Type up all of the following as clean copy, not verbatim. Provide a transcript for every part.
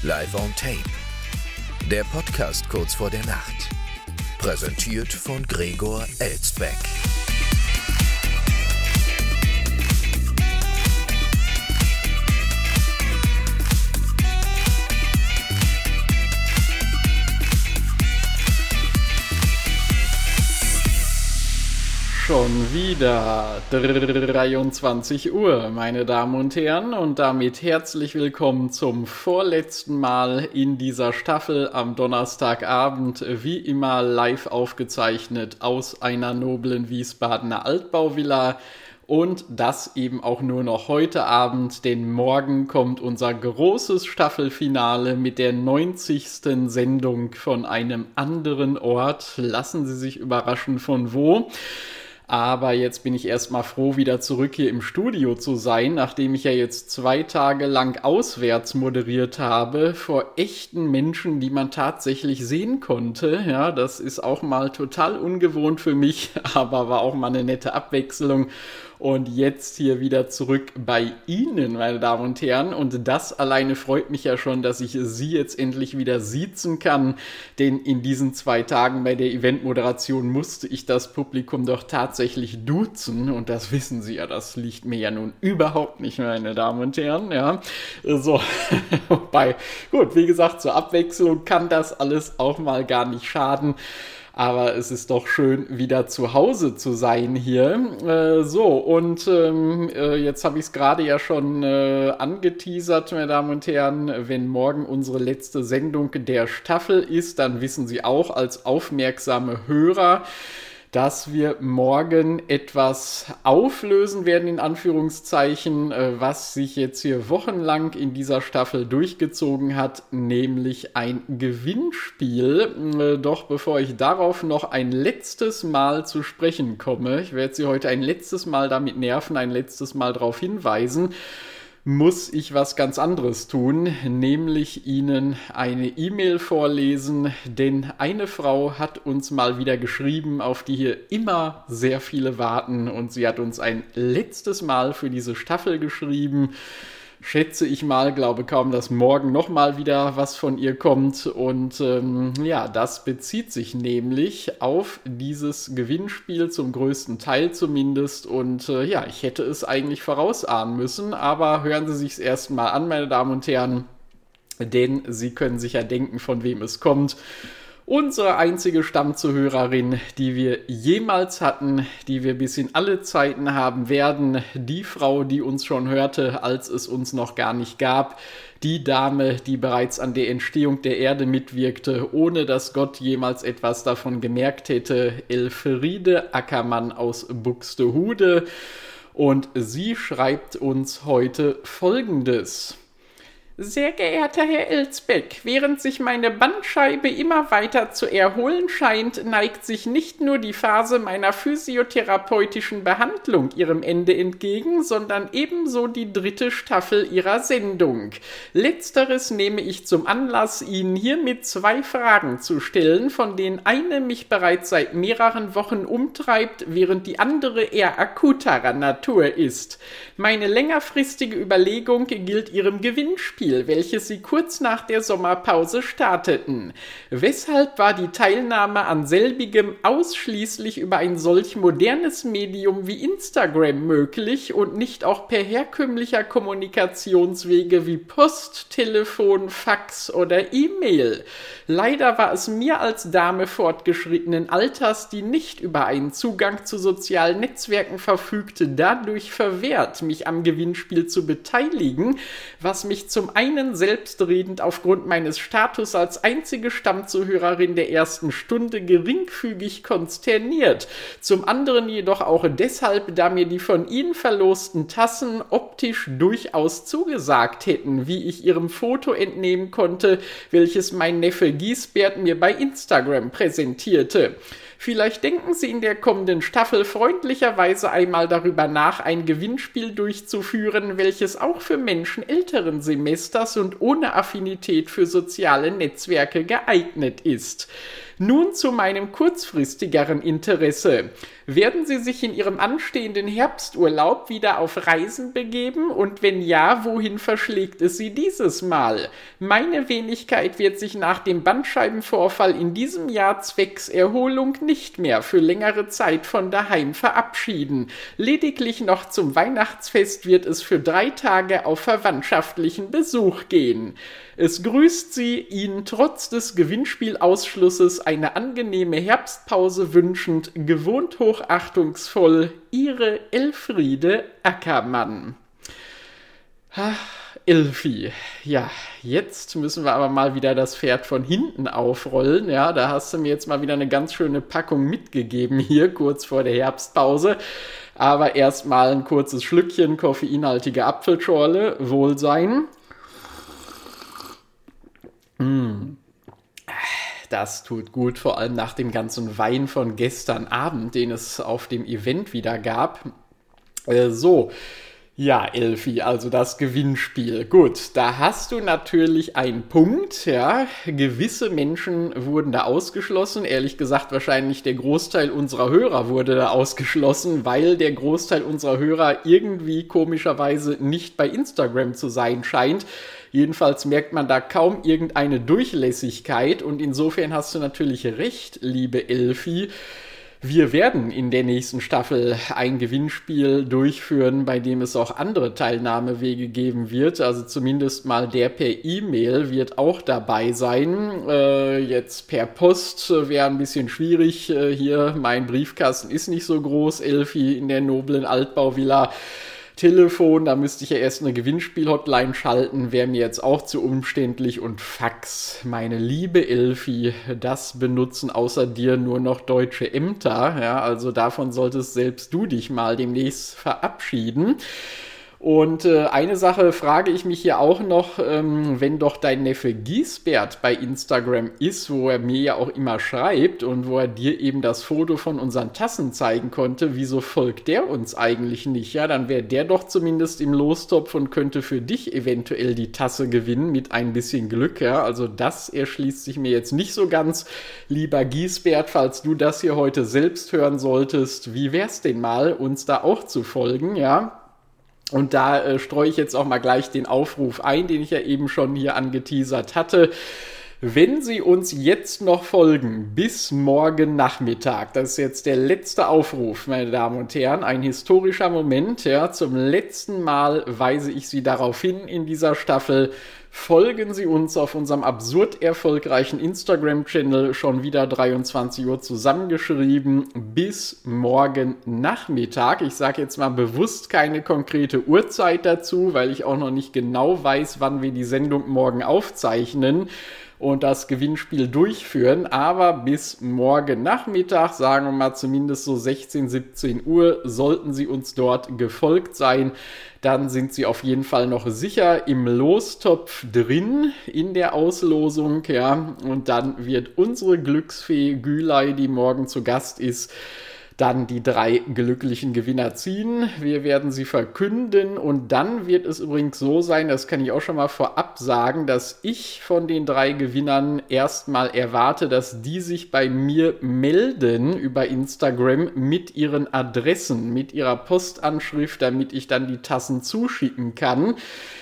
Live on Tape. Der Podcast kurz vor der Nacht. Präsentiert von Gregor Elstbeck. Schon wieder 23 Uhr, meine Damen und Herren, und damit herzlich willkommen zum vorletzten Mal in dieser Staffel am Donnerstagabend, wie immer live aufgezeichnet aus einer noblen Wiesbadener Altbauvilla. Und das eben auch nur noch heute Abend, denn morgen kommt unser großes Staffelfinale mit der 90. Sendung von einem anderen Ort. Lassen Sie sich überraschen, von wo. Aber jetzt bin ich erstmal froh, wieder zurück hier im Studio zu sein, nachdem ich ja jetzt 2 Tage lang auswärts moderiert habe, vor echten Menschen, die man tatsächlich sehen konnte. Ja, das ist auch mal total ungewohnt für mich, aber war auch mal eine nette Abwechslung. Und jetzt hier wieder zurück bei Ihnen, meine Damen und Herren. Und das alleine freut mich ja schon, dass ich Sie jetzt endlich wieder siezen kann. Denn in diesen 2 Tagen bei der Eventmoderation musste ich das Publikum doch tatsächlich duzen. Und das wissen Sie ja, das liegt mir ja nun überhaupt nicht, meine Damen und Herren. Ja, so, wobei, gut, wie gesagt, zur Abwechslung kann das alles auch mal gar nicht schaden. Aber es ist doch schön, wieder zu Hause zu sein hier. Jetzt habe ich es gerade ja schon angeteasert, meine Damen und Herren. Wenn morgen unsere letzte Sendung der Staffel ist, dann wissen Sie auch als aufmerksame Hörer, dass wir morgen etwas auflösen werden, in Anführungszeichen, was sich jetzt hier wochenlang in dieser Staffel durchgezogen hat, nämlich ein Gewinnspiel. Doch bevor ich darauf noch ein letztes Mal zu sprechen komme, ich werde Sie heute ein letztes Mal damit nerven, ein letztes Mal darauf hinweisen, muss ich was ganz anderes tun, nämlich Ihnen eine E-Mail vorlesen, denn eine Frau hat uns mal wieder geschrieben, auf die hier immer sehr viele warten, und sie hat uns ein letztes Mal für diese Staffel geschrieben. Schätze ich mal, glaube kaum, dass morgen nochmal wieder was von ihr kommt. Und das bezieht sich nämlich auf dieses Gewinnspiel, zum größten Teil zumindest. Und ich hätte es eigentlich vorausahnen müssen, aber hören Sie sich's erst mal an, meine Damen und Herren, denn Sie können sich ja denken, von wem es kommt. Unsere einzige Stammzuhörerin, die wir jemals hatten, die wir bis in alle Zeiten haben werden, die Frau, die uns schon hörte, als es uns noch gar nicht gab, die Dame, die bereits an der Entstehung der Erde mitwirkte, ohne dass Gott jemals etwas davon gemerkt hätte, Elfriede Ackermann aus Buxtehude. Und sie schreibt uns heute Folgendes. Sehr geehrter Herr Elstbeck, während sich meine Bandscheibe immer weiter zu erholen scheint, neigt sich nicht nur die Phase meiner physiotherapeutischen Behandlung ihrem Ende entgegen, sondern ebenso die 3. Staffel Ihrer Sendung. Letzteres nehme ich zum Anlass, Ihnen hiermit 2 Fragen zu stellen, von denen eine mich bereits seit mehreren Wochen umtreibt, während die andere eher akuterer Natur ist. Meine längerfristige Überlegung gilt Ihrem Gewinnspiel, welches Sie kurz nach der Sommerpause starteten. Weshalb war die Teilnahme an selbigem ausschließlich über ein solch modernes Medium wie Instagram möglich und nicht auch per herkömmlicher Kommunikationswege wie Post, Telefon, Fax oder E-Mail? Leider war es mir als Dame fortgeschrittenen Alters, die nicht über einen Zugang zu sozialen Netzwerken verfügte, dadurch verwehrt, mich am Gewinnspiel zu beteiligen, was mich zum einen selbstredend aufgrund meines Status als einzige Stammzuhörerin der ersten Stunde geringfügig konsterniert, zum anderen jedoch auch deshalb, da mir die von Ihnen verlosten Tassen optisch durchaus zugesagt hätten, wie ich Ihrem Foto entnehmen konnte, welches mein Neffe Giesbert mir bei Instagram präsentierte. Vielleicht denken Sie in der kommenden Staffel freundlicherweise einmal darüber nach, ein Gewinnspiel durchzuführen, welches auch für Menschen älteren Semesters und ohne Affinität für soziale Netzwerke geeignet ist. Nun zu meinem kurzfristigeren Interesse. Werden Sie sich in Ihrem anstehenden Herbsturlaub wieder auf Reisen begeben? Und wenn ja, wohin verschlägt es Sie dieses Mal? Meine Wenigkeit wird sich nach dem Bandscheibenvorfall in diesem Jahr zwecks Erholung nicht mehr für längere Zeit von daheim verabschieden. Lediglich noch zum Weihnachtsfest wird es für 3 Tage auf verwandtschaftlichen Besuch gehen. Es grüßt Sie, Ihnen trotz des Gewinnspielausschlusses eine angenehme Herbstpause wünschend, gewohnt hochachtungsvoll, Ihre Elfriede Ackermann. Elfi, ja, jetzt müssen wir aber mal wieder das Pferd von hinten aufrollen. Ja, da hast du mir jetzt mal wieder eine ganz schöne Packung mitgegeben hier, kurz vor der Herbstpause. Aber erstmal ein kurzes Schlückchen koffeinhaltige Apfelschorle, Wohlsein. Das tut gut, vor allem nach dem ganzen Wein von gestern Abend, den es auf dem Event wieder gab. Ja, Elfi, also das Gewinnspiel. Gut, da hast du natürlich einen Punkt, ja. Gewisse Menschen wurden da ausgeschlossen. Ehrlich gesagt, wahrscheinlich der Großteil unserer Hörer wurde da ausgeschlossen, weil der Großteil unserer Hörer irgendwie komischerweise nicht bei Instagram zu sein scheint. Jedenfalls merkt man da kaum irgendeine Durchlässigkeit und insofern hast du natürlich recht, liebe Elfi. Wir werden in der nächsten Staffel ein Gewinnspiel durchführen, bei dem es auch andere Teilnahmewege geben wird. Also zumindest mal der per E-Mail wird auch dabei sein. Jetzt per Post wäre ein bisschen schwierig. Hier, mein Briefkasten ist nicht so groß, Elfi, in der noblen Altbauvilla. Telefon, da müsste ich ja erst eine Gewinnspiel-Hotline schalten, wäre mir jetzt auch zu umständlich und Fax. Meine liebe Elfi, das benutzen außer dir nur noch deutsche Ämter, ja, also davon solltest selbst du dich mal demnächst verabschieden. Und eine Sache frage ich mich hier auch noch, wenn doch dein Neffe Giesbert bei Instagram ist, wo er mir ja auch immer schreibt und wo er dir eben das Foto von unseren Tassen zeigen konnte, wieso folgt der uns eigentlich nicht? Ja, dann wäre der doch zumindest im Lostopf und könnte für dich eventuell die Tasse gewinnen mit ein bisschen Glück. Ja, also das erschließt sich mir jetzt nicht so ganz. Lieber Giesbert, falls du das hier heute selbst hören solltest, wie wär's denn mal, uns da auch zu folgen, ja? Und da streue ich jetzt auch mal gleich den Aufruf ein, den ich ja eben schon hier angeteasert hatte. Wenn Sie uns jetzt noch folgen, bis morgen Nachmittag, das ist jetzt der letzte Aufruf, meine Damen und Herren, ein historischer Moment, ja, zum letzten Mal weise ich Sie darauf hin in dieser Staffel, folgen Sie uns auf unserem absurd erfolgreichen Instagram-Channel, schon wieder 23 Uhr zusammengeschrieben, bis morgen Nachmittag. Ich sage jetzt mal bewusst keine konkrete Uhrzeit dazu, weil ich auch noch nicht genau weiß, wann wir die Sendung morgen aufzeichnen und das Gewinnspiel durchführen, aber bis morgen Nachmittag, sagen wir mal zumindest so 16, 17 Uhr, sollten Sie uns dort gefolgt sein, dann sind Sie auf jeden Fall noch sicher im Lostopf drin in der Auslosung, ja, und dann wird unsere Glücksfee Gülay, die morgen zu Gast ist, dann die 3 glücklichen Gewinner ziehen. Wir werden sie verkünden und dann wird es übrigens so sein, das kann ich auch schon mal vorab sagen, dass ich von den 3 Gewinnern erstmal erwarte, dass die sich bei mir melden über Instagram mit ihren Adressen, mit ihrer Postanschrift, damit ich dann die Tassen zuschicken kann.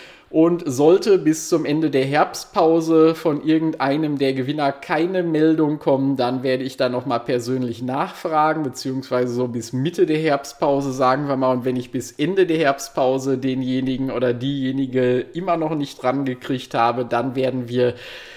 Und sollte bis zum Ende der Herbstpause von irgendeinem der Gewinner keine Meldung kommen, dann werde ich da nochmal persönlich nachfragen, beziehungsweise so bis Mitte der Herbstpause, sagen wir mal. Und wenn ich bis Ende der Herbstpause denjenigen oder diejenige immer noch nicht rangekriegt habe, dann werden wir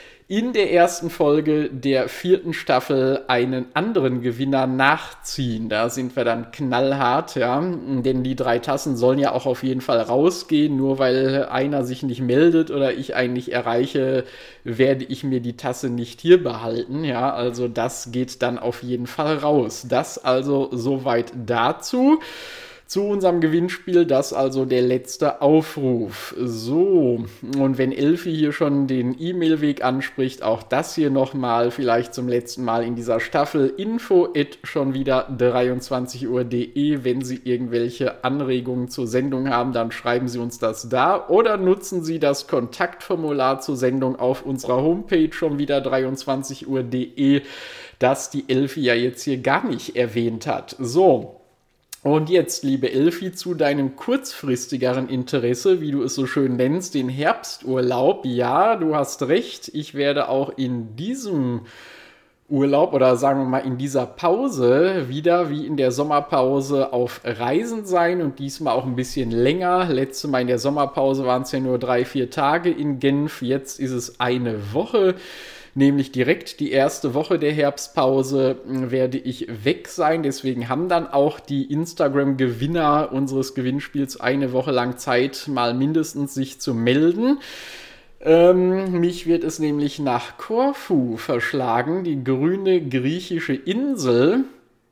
in der ersten Folge der 4. Staffel einen anderen Gewinner nachziehen. Da sind wir dann knallhart, ja, denn die 3 Tassen sollen ja auch auf jeden Fall rausgehen. Nur weil einer sich nicht meldet oder ich einen nicht erreiche, werde ich mir die Tasse nicht hier behalten, ja, also das geht dann auf jeden Fall raus. Das also soweit dazu. zu unserem Gewinnspiel. Das also der letzte Aufruf. So, und wenn Elfi hier schon den E-Mail-Weg anspricht, auch das hier nochmal, vielleicht zum letzten Mal in dieser Staffel, info@schon-wieder23uhr.de. Wenn Sie irgendwelche Anregungen zur Sendung haben, dann schreiben Sie uns das da oder nutzen Sie das Kontaktformular zur Sendung auf unserer Homepage schon-wieder23uhr.de, das die Elfi ja jetzt hier gar nicht erwähnt hat. So. Und jetzt, liebe Elfi, zu deinem kurzfristigeren Interesse, wie du es so schön nennst, den Herbsturlaub. Ja, du hast recht, ich werde auch in diesem Urlaub oder sagen wir mal in dieser Pause wieder wie in der Sommerpause auf Reisen sein und diesmal auch ein bisschen länger. Letztes Mal in der Sommerpause waren es ja nur 3-4 Tage in Genf, jetzt ist es eine Woche. Nämlich direkt die erste Woche der Herbstpause werde ich weg sein. Deswegen haben dann auch die Instagram-Gewinner unseres Gewinnspiels eine Woche lang Zeit, mal mindestens sich zu melden. Mich wird es nämlich nach Korfu verschlagen, die grüne griechische Insel.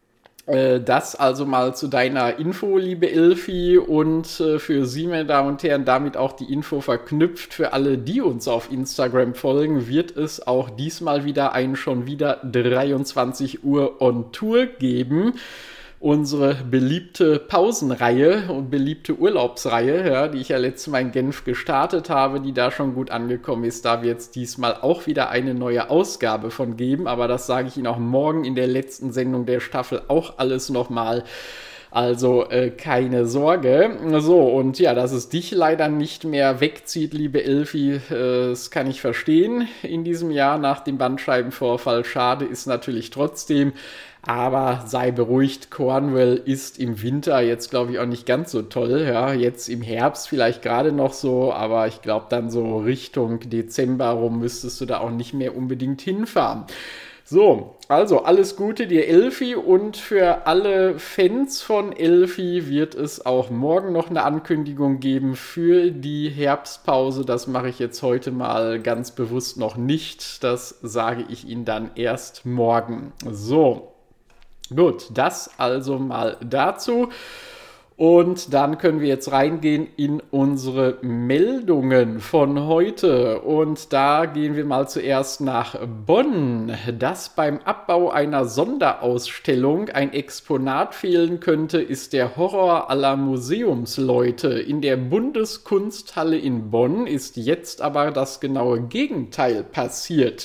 Das also mal zu deiner Info, liebe Elfi, und für Sie, meine Damen und Herren, damit auch die Info verknüpft. Für alle, die uns auf Instagram folgen, wird es auch diesmal wieder ein schon wieder 23 Uhr on Tour geben. Unsere beliebte Pausenreihe und beliebte Urlaubsreihe, ja, die ich ja letztes Mal in Genf gestartet habe, die da schon gut angekommen ist, da wird es diesmal auch wieder eine neue Ausgabe von geben, aber das sage ich Ihnen auch morgen in der letzten Sendung der Staffel auch alles nochmal. Also keine Sorge. So, und ja, dass es dich leider nicht mehr wegzieht, liebe Elfi, das kann ich verstehen in diesem Jahr nach dem Bandscheibenvorfall. Schade ist natürlich trotzdem. Aber sei beruhigt, Cornwall ist im Winter jetzt, glaube ich, auch nicht ganz so toll. Ja, jetzt im Herbst vielleicht gerade noch so, aber ich glaube dann so Richtung Dezember rum müsstest du da auch nicht mehr unbedingt hinfahren. So, also alles Gute dir, Elfi, und für alle Fans von Elfi wird es auch morgen noch eine Ankündigung geben für die Herbstpause. Das mache ich jetzt heute mal ganz bewusst noch nicht. Das sage ich Ihnen dann erst morgen. So. Gut, das also mal dazu. Und dann können wir jetzt reingehen in unsere Meldungen von heute. Und da gehen wir mal zuerst nach Bonn. Dass beim Abbau einer Sonderausstellung ein Exponat fehlen könnte, ist der Horror aller Museumsleute. In der Bundeskunsthalle in Bonn ist jetzt aber das genaue Gegenteil passiert.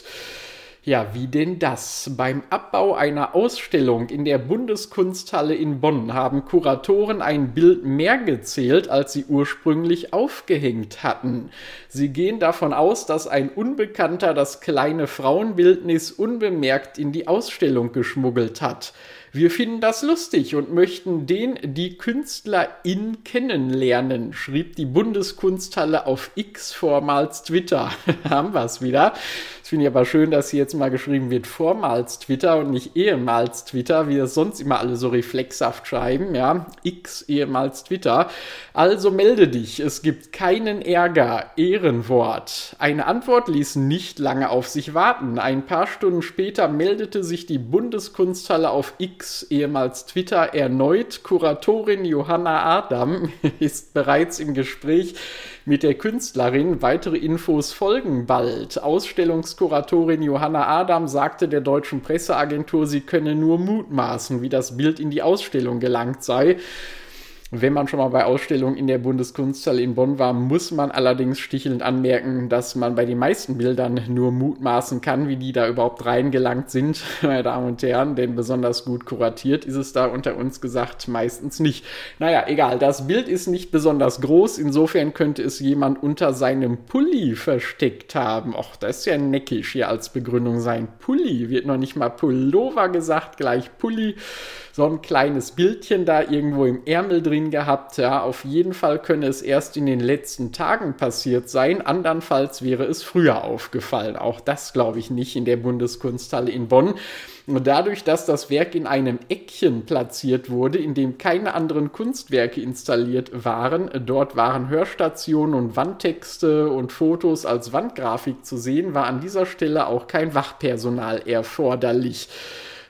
Ja, wie denn das? Beim Abbau einer Ausstellung in der Bundeskunsthalle in Bonn haben Kuratoren ein Bild mehr gezählt, als sie ursprünglich aufgehängt hatten. Sie gehen davon aus, dass ein Unbekannter das kleine Frauenbildnis unbemerkt in die Ausstellung geschmuggelt hat. Wir finden das lustig und möchten die Künstlerin kennenlernen, schrieb die Bundeskunsthalle auf X, vormals Twitter. Haben wir es wieder. Das finde ich aber schön, dass hier jetzt mal geschrieben wird, vormals Twitter und nicht ehemals Twitter, wie das sonst immer alle so reflexhaft schreiben, ja. X, ehemals Twitter. Also melde dich, es gibt keinen Ärger, Ehrenwort. Eine Antwort ließ nicht lange auf sich warten. Ein paar Stunden später meldete sich die Bundeskunsthalle auf X, ehemals Twitter, erneut. Kuratorin Johanna Adam ist bereits im Gespräch mit der Künstlerin. Weitere Infos folgen bald. Ausstellungskuratorin Johanna Adam sagte der deutschen Presseagentur, sie könne nur mutmaßen, wie das Bild in die Ausstellung gelangt sei. Wenn man schon mal bei Ausstellungen in der Bundeskunsthalle in Bonn war, muss man allerdings stichelnd anmerken, dass man bei den meisten Bildern nur mutmaßen kann, wie die da überhaupt reingelangt sind, meine Damen und Herren, denn besonders gut kuratiert ist es da unter uns gesagt meistens nicht. Naja, egal, das Bild ist nicht besonders groß, insofern könnte es jemand unter seinem Pulli versteckt haben. Och, das ist ja neckisch hier als Begründung sein Pulli, wird noch nicht mal Pullover gesagt, gleich Pulli. So ein kleines Bildchen da irgendwo im Ärmel drin gehabt. Ja, auf jeden Fall könne es erst in den letzten Tagen passiert sein. Andernfalls wäre es früher aufgefallen. Auch das glaube ich nicht in der Bundeskunsthalle in Bonn. Und dadurch, dass das Werk in einem Eckchen platziert wurde, in dem keine anderen Kunstwerke installiert waren, dort waren Hörstationen und Wandtexte und Fotos als Wandgrafik zu sehen, war an dieser Stelle auch kein Wachpersonal erforderlich.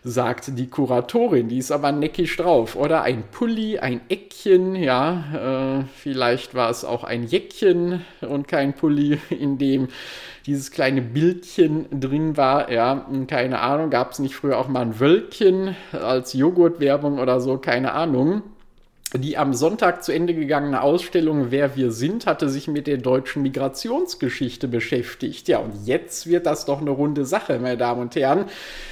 sagt die Kuratorin, die ist aber neckisch drauf. Oder ein Pulli, ein Eckchen, ja, vielleicht war es auch ein Jäckchen und kein Pulli, in dem dieses kleine Bildchen drin war, ja, keine Ahnung, gab es nicht früher auch mal ein Wölkchen als Joghurtwerbung oder so, keine Ahnung. Die am Sonntag zu Ende gegangene Ausstellung Wer wir sind hatte sich mit der deutschen Migrationsgeschichte beschäftigt. Ja, und jetzt wird das doch eine runde Sache, meine Damen und Herren.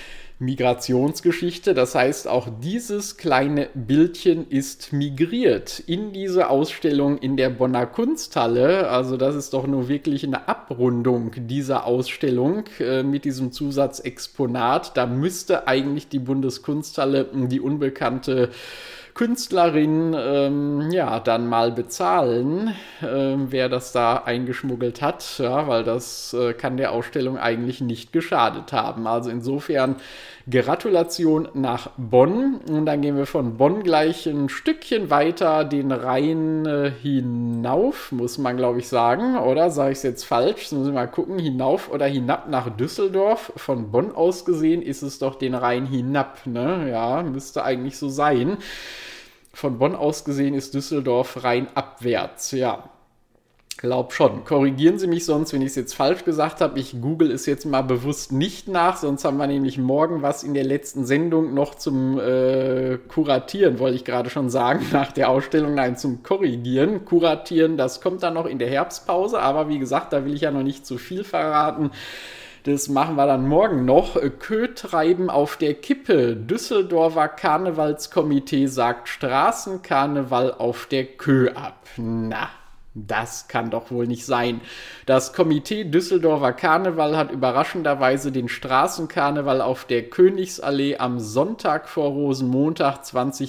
Migrationsgeschichte, das heißt, auch dieses kleine Bildchen ist migriert in diese Ausstellung in der Bonner Kunsthalle. Also das ist doch nur wirklich eine Abrundung dieser Ausstellung mit diesem Zusatzexponat. Da müsste eigentlich die Bundeskunsthalle die unbekannte Künstlerin dann mal bezahlen, wer das da eingeschmuggelt hat, ja, weil das kann der Ausstellung eigentlich nicht geschadet haben. Also insofern Gratulation nach Bonn, und dann gehen wir von Bonn gleich ein Stückchen weiter den Rhein hinauf, muss man glaube ich sagen, oder sage ich es jetzt falsch? Das müssen wir mal gucken, hinauf oder hinab nach Düsseldorf. Von Bonn aus gesehen ist es doch den Rhein hinab, ne? Ja, müsste eigentlich so sein. Von Bonn aus gesehen ist Düsseldorf Rhein abwärts, ja. Glaub schon. Korrigieren Sie mich sonst, wenn ich es jetzt falsch gesagt habe. Ich google es jetzt mal bewusst nicht nach, sonst haben wir nämlich morgen was in der letzten Sendung noch zum Kuratieren, wollte ich gerade schon sagen, nach der Ausstellung, nein, zum Korrigieren. Kuratieren, das kommt dann noch in der Herbstpause, aber wie gesagt, da will ich ja noch nicht zu viel verraten. Das machen wir dann morgen noch. Kötreiben auf der Kippe. Düsseldorfer Karnevalskomitee sagt Straßenkarneval auf der Kö ab. Na, das kann doch wohl nicht sein. Das Komitee Düsseldorfer Karneval hat überraschenderweise den Straßenkarneval auf der Königsallee am Sonntag vor Rosenmontag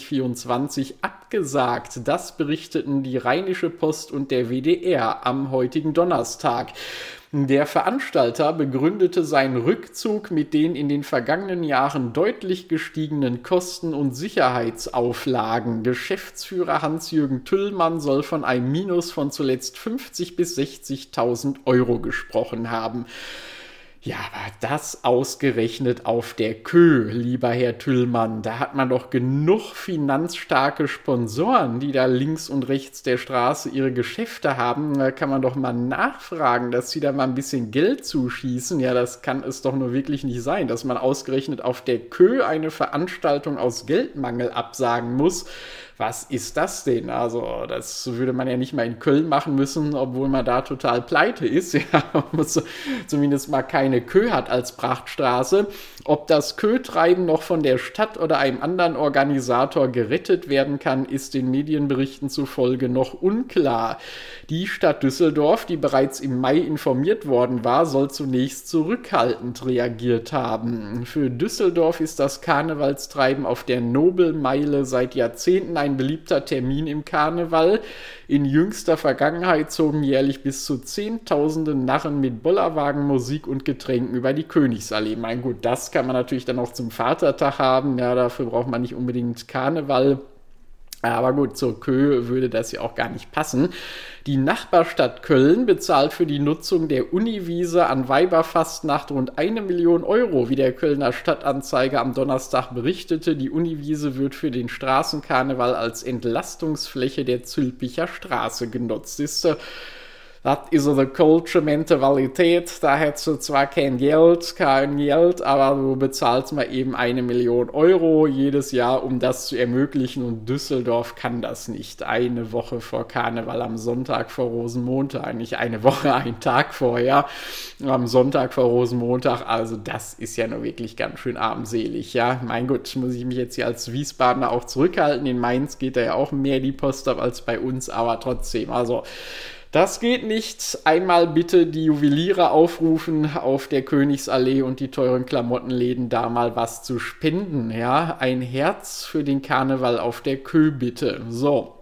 2024 abgesagt. Das berichteten die Rheinische Post und der WDR am heutigen Donnerstag. Der Veranstalter begründete seinen Rückzug mit den in den vergangenen Jahren deutlich gestiegenen Kosten und Sicherheitsauflagen. Geschäftsführer Hans-Jürgen Tüllmann soll von einem Minus von zuletzt 50.000 bis 60.000 Euro gesprochen haben. Ja, aber das ausgerechnet auf der Kö, lieber Herr Tüllmann. Da hat man doch genug finanzstarke Sponsoren, die da links und rechts der Straße ihre Geschäfte haben. Da kann man doch mal nachfragen, dass sie da mal ein bisschen Geld zuschießen. Ja, das kann es doch nur wirklich nicht sein, dass man ausgerechnet auf der Kö eine Veranstaltung aus Geldmangel absagen muss. Was ist das denn? Also, das würde man ja nicht mal in Köln machen müssen, obwohl man da total pleite ist. Ja, zumindest mal keine Kö hat als Prachtstraße. Ob das Kötreiben noch von der Stadt oder einem anderen Organisator gerettet werden kann, ist den Medienberichten zufolge noch unklar. Die Stadt Düsseldorf, die bereits im Mai informiert worden war, soll zunächst zurückhaltend reagiert haben. Für Düsseldorf ist das Karnevalstreiben auf der Nobelmeile seit Jahrzehnten ein beliebter Termin im Karneval. In jüngster Vergangenheit zogen jährlich bis zu Zehntausende Narren mit Bollerwagen, Musik und Getränken über die Königsallee. Mein gut, das kann man natürlich dann auch zum Vatertag haben. Ja, dafür braucht man nicht unbedingt Karneval. Aber gut, zur Kö würde das ja auch gar nicht passen. Die Nachbarstadt Köln bezahlt für die Nutzung der Uniwiese an Weiberfastnacht rund 1 Million Euro, wie der Kölner Stadtanzeiger am Donnerstag berichtete. Die Uniwiese wird für den Straßenkarneval als Entlastungsfläche der Zülpicher Straße genutzt. Das ist so eine kölsche Mentalität, da hättest du zwar kein Geld, aber du bezahlst mal eben 1 Million Euro jedes Jahr, um das zu ermöglichen, und Düsseldorf kann das nicht. Eine Woche vor Karneval am Sonntag vor Rosenmontag, nicht eine Woche, einen Tag vorher, am Sonntag vor Rosenmontag, also das ist ja nur wirklich ganz schön armselig, ja. Mein Gott, muss ich mich jetzt hier als Wiesbadener auch zurückhalten, in Mainz geht da ja auch mehr die Post ab als bei uns, aber trotzdem, also das geht nicht. Einmal bitte die Juweliere aufrufen auf der Königsallee und die teuren Klamottenläden da mal was zu spenden. Ja, ein Herz für den Karneval auf der Kö bitte. So.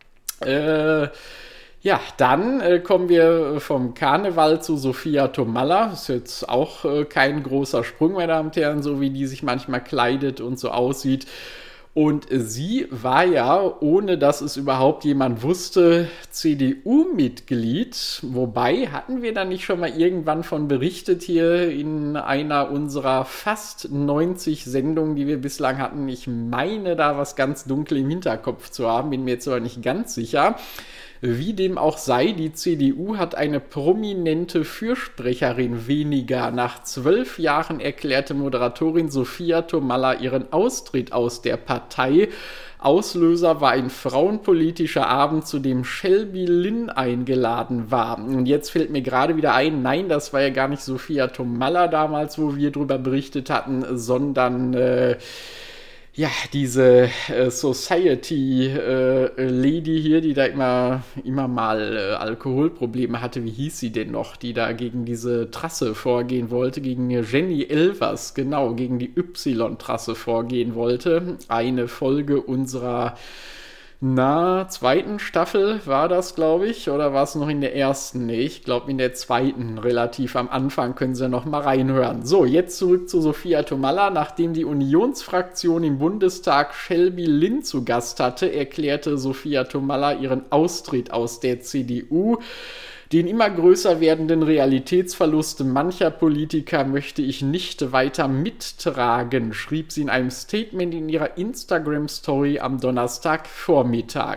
Ja, dann kommen wir vom Karneval zu Sophia Tomalla. Ist jetzt auch kein großer Sprung, meine Damen und Herren, so wie die sich manchmal kleidet und so aussieht. Und sie war ja, ohne dass es überhaupt jemand wusste, CDU-Mitglied. Wobei, hatten wir da nicht schon mal irgendwann von berichtet hier in einer unserer fast 90 Sendungen, die wir bislang hatten? Ich meine, da was ganz dunkel im Hinterkopf zu haben, bin mir jetzt aber nicht ganz sicher. Wie dem auch sei, die CDU hat eine prominente Fürsprecherin weniger. Nach 12 Jahren erklärte Moderatorin Sophia Tomalla ihren Austritt aus der Partei. Auslöser war ein frauenpolitischer Abend, zu dem Shelby Lynn eingeladen war. Und jetzt fällt mir gerade wieder ein, nein, das war ja gar nicht Sophia Tomalla damals, wo wir drüber berichtet hatten, sondern diese Society-Lady hier, die da immer mal Alkoholprobleme hatte, wie hieß sie denn noch, die da gegen diese Trasse vorgehen wollte, gegen Jenny Elvers, genau, gegen die Y-Trasse vorgehen wollte. Eine Folge unserer zweiten Staffel war das, glaube ich, oder war es noch in der ersten? Nee, ich glaube in der zweiten, relativ am Anfang, können Sie noch mal reinhören. So, jetzt zurück zu Sophia Tomalla. Nachdem die Unionsfraktion im Bundestag Shelby Lynn zu Gast hatte, erklärte Sophia Tomalla ihren Austritt aus der CDU. Den immer größer werdenden Realitätsverlust mancher Politiker möchte ich nicht weiter mittragen, schrieb sie in einem Statement in ihrer Instagram-Story am Donnerstagvormittag.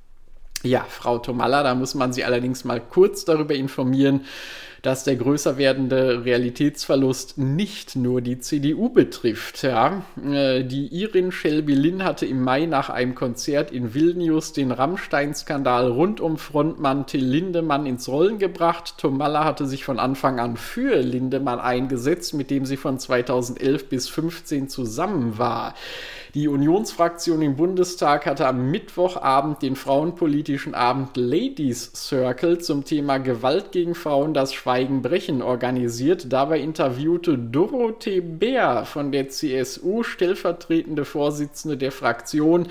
Ja, Frau Tomalla, da muss man Sie allerdings mal kurz darüber informieren, dass der größer werdende Realitätsverlust nicht nur die CDU betrifft. Ja. Die Irin Shelby Lynn hatte im Mai nach einem Konzert in Vilnius den Rammstein-Skandal rund um Frontmann Till Lindemann ins Rollen gebracht. Tomalla hatte sich von Anfang an für Lindemann eingesetzt, mit dem sie von 2011 bis 2015 zusammen war. Die Unionsfraktion im Bundestag hatte am Mittwochabend den frauenpolitischen Abend Ladies Circle zum Thema Gewalt gegen Frauen das Schweigen brechen organisiert. Dabei interviewte Dorothee Bär von der CSU, stellvertretende Vorsitzende der Fraktion,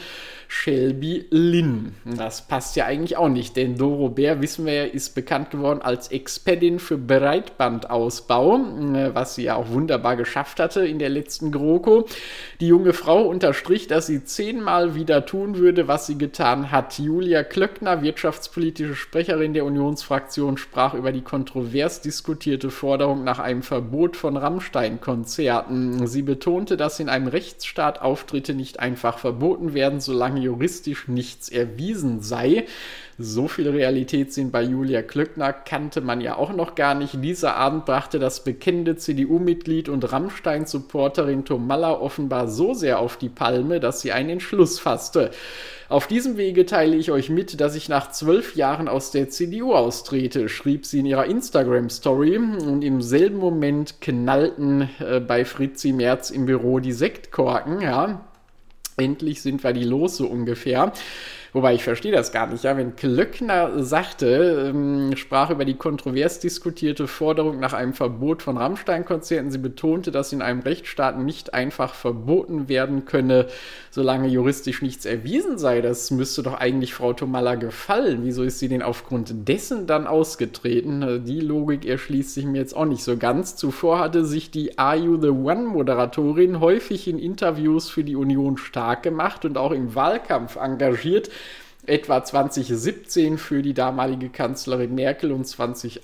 Shelby Lynn. Das passt ja eigentlich auch nicht, denn Doro Bär, wissen wir ja, ist bekannt geworden als Expertin für Breitbandausbau, was sie ja auch wunderbar geschafft hatte in der letzten GroKo. Die junge Frau unterstrich, dass sie 10-mal wieder tun würde, was sie getan hat. Julia Klöckner, wirtschaftspolitische Sprecherin der Unionsfraktion, sprach über die kontrovers diskutierte Forderung nach einem Verbot von Rammstein-Konzerten. Sie betonte, dass in einem Rechtsstaat Auftritte nicht einfach verboten werden, solange juristisch nichts erwiesen sei. So viel Realitätssinn bei Julia Klöckner kannte man ja auch noch gar nicht. Dieser Abend brachte das bekennende CDU-Mitglied und Rammstein-Supporterin Tomalla offenbar so sehr auf die Palme, dass sie einen Entschluss fasste. Auf diesem Wege teile ich euch mit, dass ich nach 12 Jahren aus der CDU austrete, schrieb sie in ihrer Instagram-Story, und im selben Moment knallten bei Fritzi Merz im Büro die Sektkorken, ja. Endlich sind wir die los, so ungefähr. Wobei, ich verstehe das gar nicht, ja, wenn Klöckner sagte, sprach über die kontrovers diskutierte Forderung nach einem Verbot von Rammstein-Konzerten. Sie betonte, dass in einem Rechtsstaat nicht einfach verboten werden könne, solange juristisch nichts erwiesen sei. Das müsste doch eigentlich Frau Tomalla gefallen. Wieso ist sie denn aufgrund dessen dann ausgetreten? Die Logik erschließt sich mir jetzt auch nicht so ganz. Zuvor hatte sich die Are You the One-Moderatorin häufig in Interviews für die Union stark gemacht und auch im Wahlkampf engagiert. Etwa 2017 für die damalige Kanzlerin Merkel und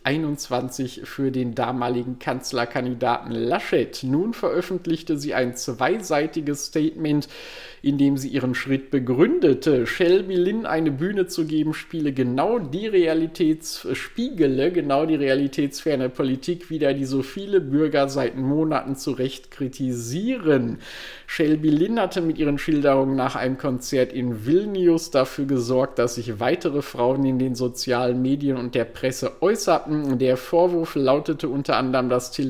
2021 für den damaligen Kanzlerkandidaten Laschet. Nun veröffentlichte sie ein zweiseitiges Statement, in dem sie ihren Schritt begründete. Shelby Lynn eine Bühne zu geben, spiegele genau die realitätsferne Politik wider, die so viele Bürger seit Monaten zu Recht kritisieren. Shelby Lynn hatte mit ihren Schilderungen nach einem Konzert in Vilnius dafür gesorgt, dass sich weitere Frauen in den sozialen Medien und der Presse äußerten. Der Vorwurf lautete unter anderem, dass Till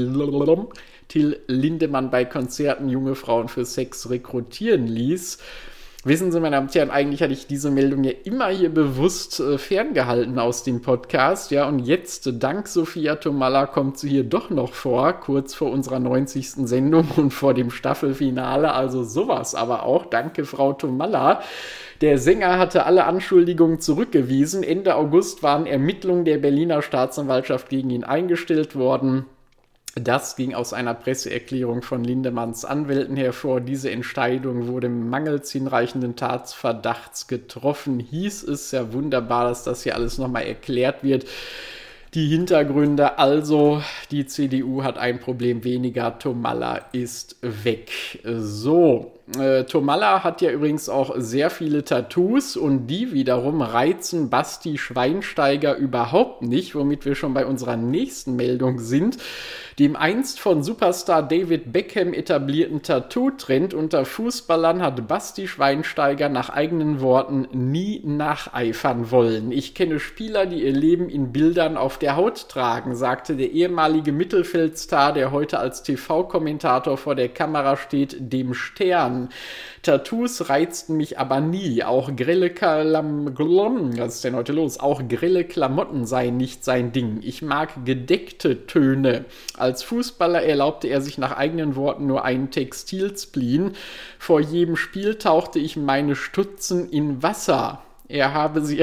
Lindemann bei Konzerten junge Frauen für Sex rekrutieren ließ. Wissen Sie, meine Damen und Herren, eigentlich hatte ich diese Meldung ja immer hier bewusst ferngehalten aus dem Podcast, ja, und jetzt, dank Sophia Tomalla, kommt sie hier doch noch vor, kurz vor unserer 90. Sendung und vor dem Staffelfinale, also sowas aber auch, danke Frau Tomalla. Der Sänger hatte alle Anschuldigungen zurückgewiesen. Ende August waren Ermittlungen der Berliner Staatsanwaltschaft gegen ihn eingestellt worden. Das ging aus einer Presseerklärung von Lindemanns Anwälten hervor. Diese Entscheidung wurde mangels hinreichenden Tatverdachts getroffen, hieß es. Ja, wunderbar, dass das hier alles nochmal erklärt wird. Die Hintergründe, also die CDU hat ein Problem weniger, Tomalla ist weg. So, Tomalla hat ja übrigens auch sehr viele Tattoos und die wiederum reizen Basti Schweinsteiger überhaupt nicht, womit wir schon bei unserer nächsten Meldung sind. Dem einst von Superstar David Beckham etablierten Tattoo-Trend unter Fußballern hat Basti Schweinsteiger nach eigenen Worten nie nacheifern wollen. Ich kenne Spieler, die ihr Leben in Bildern auf der Haut tragen, sagte der ehemalige Mittelfeldstar, der heute als TV-Kommentator vor der Kamera steht, dem Stern. Tattoos reizten mich aber nie. Auch grelle was ist denn heute los? Auch grelle Klamotten seien nicht sein Ding. Ich mag gedeckte Töne. Als Fußballer erlaubte er sich nach eigenen Worten nur einen Textilspleen. Vor jedem Spiel tauchte ich meine Stutzen in Wasser. Er habe sie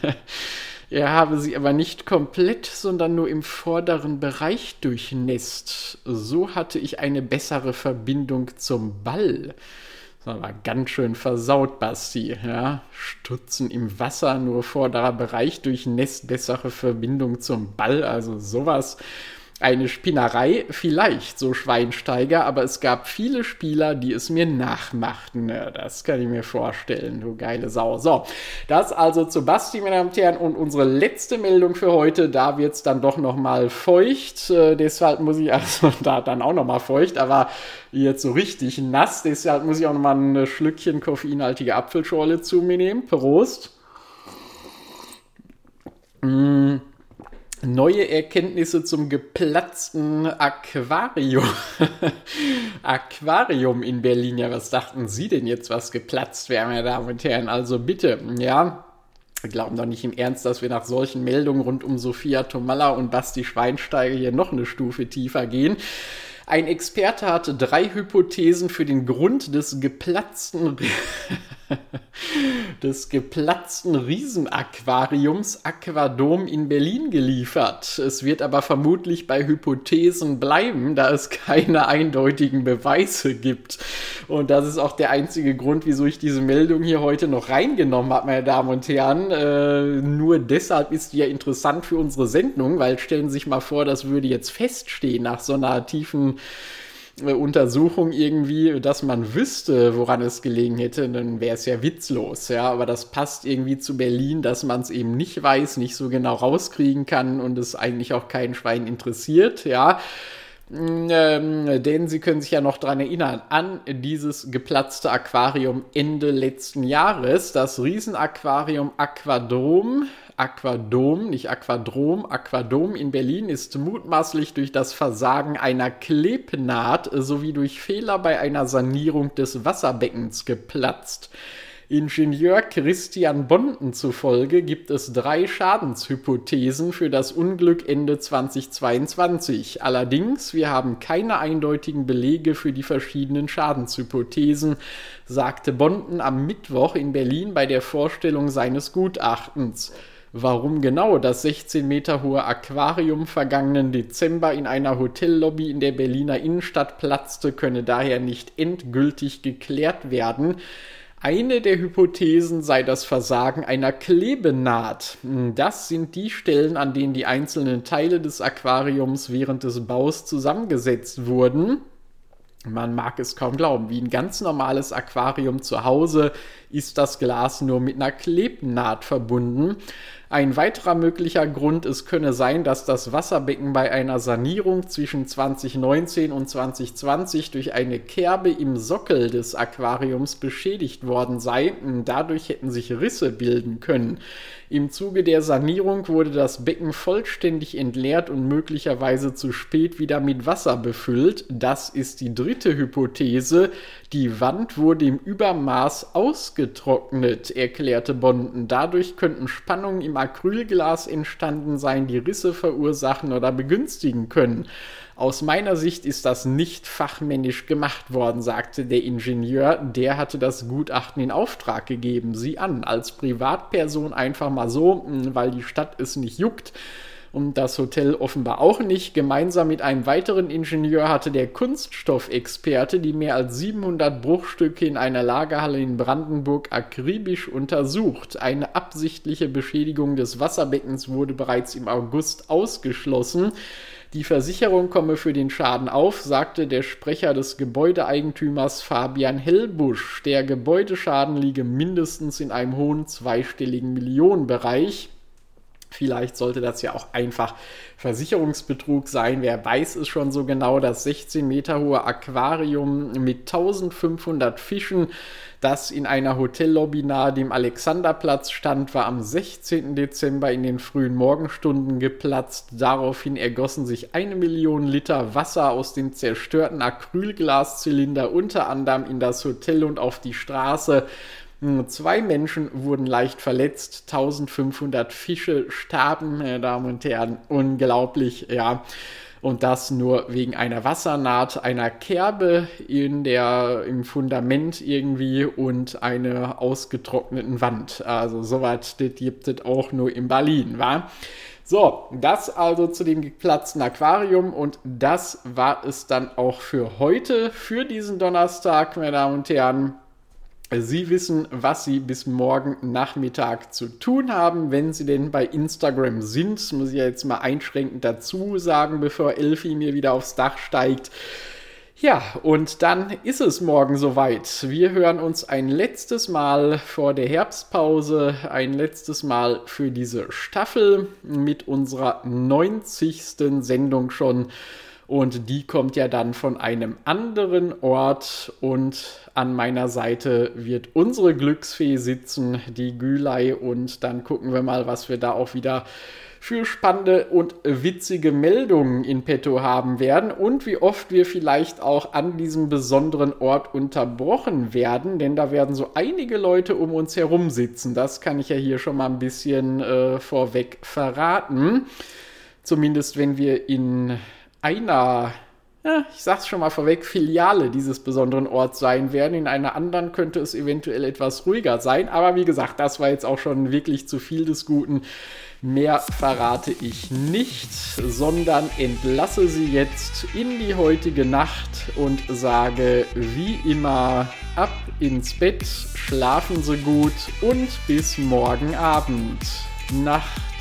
aber nicht komplett, sondern nur im vorderen Bereich durchnässt. So hatte ich eine bessere Verbindung zum Ball. Das war ganz schön versaut, Basti. Ja? Stutzen im Wasser, nur vorderer Bereich durchnässt, bessere Verbindung zum Ball. Also sowas. Eine Spinnerei vielleicht, so Schweinsteiger, aber es gab viele Spieler, die es mir nachmachten. Ja, das kann ich mir vorstellen, du geile Sau. So, das also zu Basti, meine Damen und Herren, und unsere letzte Meldung für heute, da wird es dann doch nochmal feucht, deshalb muss ich, also da dann auch nochmal feucht, aber jetzt so richtig nass, deshalb muss ich auch nochmal ein Schlückchen koffeinhaltige Apfelschorle zu mir nehmen. Prost. Neue Erkenntnisse zum geplatzten Aquarium. Aquarium in Berlin. Ja, was dachten Sie denn jetzt, was geplatzt wäre, meine Damen und Herren? Also bitte, ja, wir glauben doch nicht im Ernst, dass wir nach solchen Meldungen rund um Sophia Tomalla und Basti Schweinsteiger hier noch eine Stufe tiefer gehen. Ein Experte hatte 3 Hypothesen für den Grund des geplatzten Riesenaquariums Aquadom in Berlin geliefert. Es wird aber vermutlich bei Hypothesen bleiben, da es keine eindeutigen Beweise gibt. Und das ist auch der einzige Grund, wieso ich diese Meldung hier heute noch reingenommen habe, meine Damen und Herren. Nur deshalb ist die ja interessant für unsere Sendung, weil stellen Sie sich mal vor, das würde jetzt feststehen nach so einer tiefen Untersuchung irgendwie, dass man wüsste, woran es gelegen hätte, dann wäre es ja witzlos, ja, aber das passt irgendwie zu Berlin, dass man es eben nicht weiß, nicht so genau rauskriegen kann und es eigentlich auch kein Schwein interessiert, ja, denn Sie können sich ja noch daran erinnern, an dieses geplatzte Aquarium Ende letzten Jahres, das Riesenaquarium Aquadom in Berlin ist mutmaßlich durch das Versagen einer Klebnaht sowie durch Fehler bei einer Sanierung des Wasserbeckens geplatzt. Ingenieur Christian Bonten zufolge gibt es 3 Schadenshypothesen für das Unglück Ende 2022. Allerdings, wir haben keine eindeutigen Belege für die verschiedenen Schadenshypothesen, sagte Bonten am Mittwoch in Berlin bei der Vorstellung seines Gutachtens. Warum genau das 16 Meter hohe Aquarium vergangenen Dezember in einer Hotellobby in der Berliner Innenstadt platzte, könne daher nicht endgültig geklärt werden. Eine der Hypothesen sei das Versagen einer Klebenaht. Das sind die Stellen, an denen die einzelnen Teile des Aquariums während des Baus zusammengesetzt wurden. Man mag es kaum glauben, wie ein ganz normales Aquarium zu Hause ist das Glas nur mit einer Klebnaht verbunden. Ein weiterer möglicher Grund, es könne sein, dass das Wasserbecken bei einer Sanierung zwischen 2019 und 2020 durch eine Kerbe im Sockel des Aquariums beschädigt worden sei. Dadurch hätten sich Risse bilden können. Im Zuge der Sanierung wurde das Becken vollständig entleert und möglicherweise zu spät wieder mit Wasser befüllt. Das ist die dritte Hypothese. Die Wand wurde im Übermaß ausgetrocknet, erklärte Bonten. Dadurch könnten Spannungen im Acrylglas entstanden sein, die Risse verursachen oder begünstigen können. Aus meiner Sicht ist das nicht fachmännisch gemacht worden, sagte der Ingenieur. Der hatte das Gutachten in Auftrag gegeben. Sieh an, als Privatperson einfach mal so, weil die Stadt es nicht juckt. und das Hotel offenbar auch nicht. Gemeinsam mit einem weiteren Ingenieur hatte der Kunststoffexperte die mehr als 700 Bruchstücke in einer Lagerhalle in Brandenburg akribisch untersucht. Eine absichtliche Beschädigung des Wasserbeckens wurde bereits im August ausgeschlossen. Die Versicherung komme für den Schaden auf, sagte der Sprecher des Gebäudeeigentümers Fabian Hellbusch. Der Gebäudeschaden liege mindestens in einem hohen zweistelligen Millionenbereich. Vielleicht sollte das ja auch einfach Versicherungsbetrug sein. Wer weiß es schon so genau. Das 16 Meter hohe Aquarium mit 1500 Fischen, das in einer Hotellobby nahe dem Alexanderplatz stand, war am 16. Dezember in den frühen Morgenstunden geplatzt. Daraufhin ergossen sich 1 Million Liter Wasser aus dem zerstörten Acrylglaszylinder unter anderem in das Hotel und auf die Straße. 2 Menschen wurden leicht verletzt, 1500 Fische starben, meine Damen und Herren, unglaublich, ja. Und das nur wegen einer Wassernaht, einer Kerbe im Fundament irgendwie und einer ausgetrockneten Wand. Also sowas, das gibt es auch nur in Berlin, wa? So, das also zu dem geplatzten Aquarium und das war es dann auch für heute, für diesen Donnerstag, meine Damen und Herren. Sie wissen, was Sie bis morgen Nachmittag zu tun haben, wenn Sie denn bei Instagram sind. Das muss ich ja jetzt mal einschränkend dazu sagen, bevor Elfi mir wieder aufs Dach steigt. Ja, und dann ist es morgen soweit. Wir hören uns ein letztes Mal vor der Herbstpause, ein letztes Mal für diese Staffel mit unserer 90. Sendung schon. Und die kommt ja dann von einem anderen Ort und an meiner Seite wird unsere Glücksfee sitzen, die Gülay, und dann gucken wir mal, was wir da auch wieder für spannende und witzige Meldungen in petto haben werden und wie oft wir vielleicht auch an diesem besonderen Ort unterbrochen werden, denn da werden so einige Leute um uns herum sitzen. Das kann ich ja hier schon mal ein bisschen vorweg verraten. Zumindest wenn wir in einer, ich sag's schon mal vorweg, Filiale dieses besonderen Orts sein werden. In einer anderen könnte es eventuell etwas ruhiger sein. Aber wie gesagt, das war jetzt auch schon wirklich zu viel des Guten. Mehr verrate ich nicht, sondern entlasse Sie jetzt in die heutige Nacht und sage wie immer ab ins Bett, schlafen Sie gut und bis morgen Abend. Nacht.